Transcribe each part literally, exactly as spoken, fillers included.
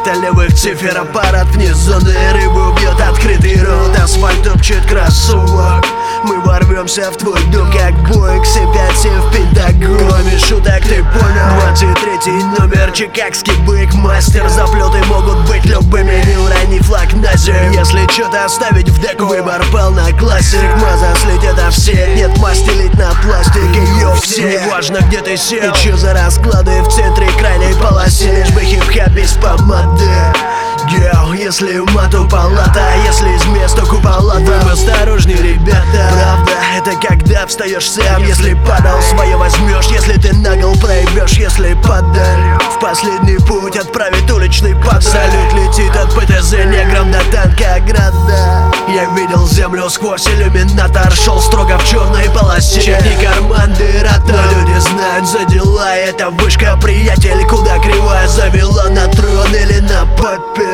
фиолетовых цифр аппарат вне зоны. Рыбу бьет открытый рот, асфальт топчет кроссовок. Мы ворвемся в твой дом, как Боинг семь пять семь в Пентагон. Кроме шуток, ты понял? Двадцать третий номер, чикагский бык, мастер. Заплеты могут быть любыми, не урони флаг на землю. Если что-то оставить в деку, выбор пал на классик. Маза слетит, а все нет масти лить на пластике. Йо, все, неважно где ты сел и чё за расклады в центре крайней полосе. Лишь бы хип-хап без помады. Гео, если мату палата, если из места купола, там осторожней, ребята. Правда, это когда встаешь сам. Если падал, свое возьмешь. Если ты нагл проебешь, если подарю в последний путь отправит уличный пад. Салют летит от ПТЗ негром до танка ограда. Я видел землю сквозь иллюминатор, шел строго в черной полосе. Чекни карман, дыра, но люди знают за дела. Это вышка, приятель, куда кривая завела, на трон или на папер.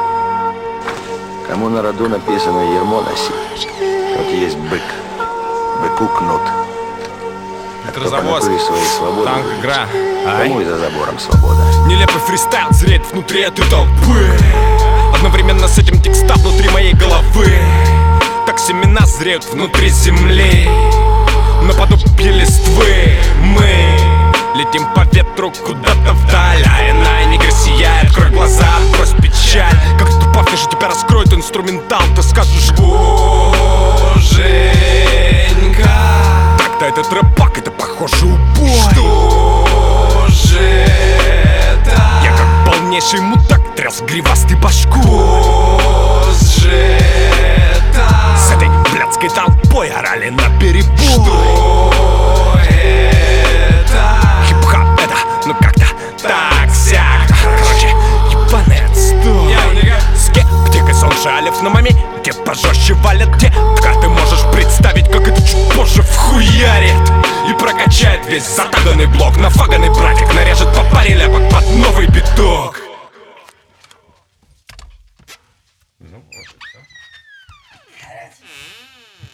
Кому на роду написано ермо носить, тот есть бык, быку кнут. Электрозавоз, танк, игра. Кому и за забором свобода. Нелепый фристайл зреет внутри этой толпы. Одновременно с этим текста внутри моей головы. Так семена зреют внутри земли. Наподобие листвы мы летим по ветру куда-то вдаль. А иная негр сияет, открой глаза, брось печаль. Как тупав, я же тебя раскроет инструментал. Ты скажешь: боженька. Так-то этот рэпак, это похоже убой. Что же это? Я как полнейший мудак тряс гривастой башку. Что же это? С этой блядской толпой орали наперебой. Что это? Хип-хап это, ну как-то так-сяк. Короче, ебаный отстой. Скептик и соншалев на моменте пожестче валят те. Как ты можешь представить, как это чуть позже вхуярит и прокачает весь затаганный блок. Нафаганный братик нарежет по паре ляпок под новый биток. Ну, вот и все.